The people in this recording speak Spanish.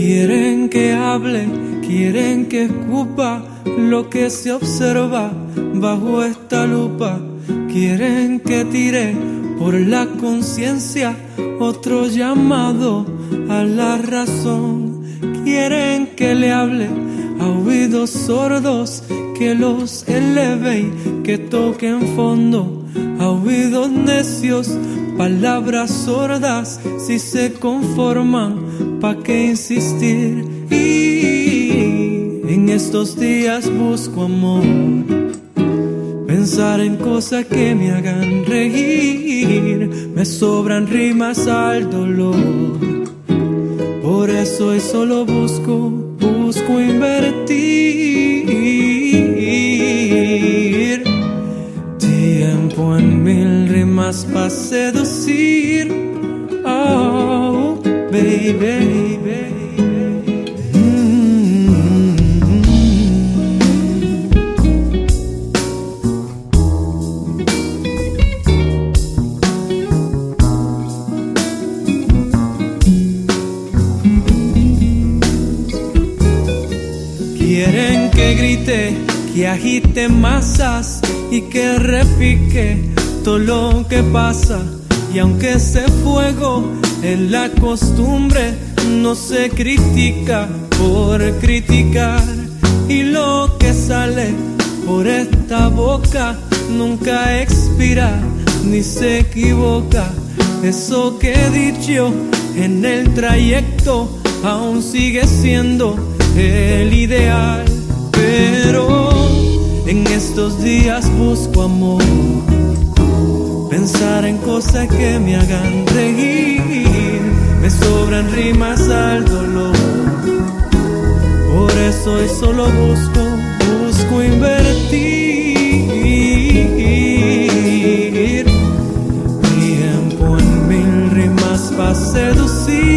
Quieren que hable, quieren que escupa lo que se observa bajo esta lupa. Quieren que tire por la conciencia otro llamado a la razón. Quieren que le hable a oídos sordos, que los eleve y que toquen fondo. A oídos necios, palabras sordas, si se conforman, ¿pa' qué insistir? Y en estos días busco amor, pensar en cosas que me hagan reír. Me sobran rimas al dolor, por eso hoy solo busco invertir tiempo en mil rimas pa' seducir. Oh, baby, baby. Quieren que grite, que agite masas y que repique todo lo que pasa. Y aunque ese fuego en la costumbre, no se critica por criticar. Y lo que sale por esta boca nunca expira ni se equivoca. Eso que he dicho en el trayecto aún sigue siendo el ideal. Pero en estos días busco amor, pensar en cosas que me hagan reír. Me sobran rimas al dolor, por eso hoy solo busco invertir tiempo en mil rimas pa' seducir.